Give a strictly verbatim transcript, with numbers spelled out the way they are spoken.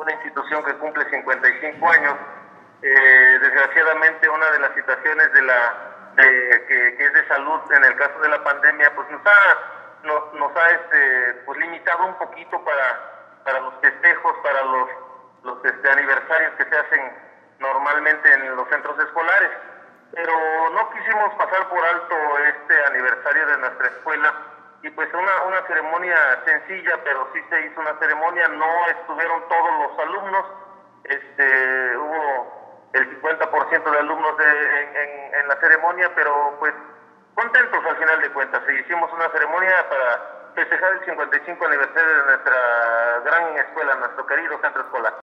una institución que cumple cincuenta y cinco años. Eh, desgraciadamente una de las situaciones de la de, que, que es de salud en el caso de la pandemia, pues nos ha nos, nos ha este pues limitado un poquito para para los festejos, para los los este, aniversarios que se hacen normalmente en los centros escolares, pero no quisimos pasar por alto este aniversario de nuestra escuela y pues una una ceremonia sencilla, pero sí se hizo una ceremonia. No estuvieron todos los alumnos, este hubo el cincuenta por ciento de alumnos de, en, en, en la ceremonia, pero pues contentos al final de cuentas. E hicimos una ceremonia para festejar el cincuenta y cinco aniversario de nuestra gran escuela, nuestro querido centro escolar.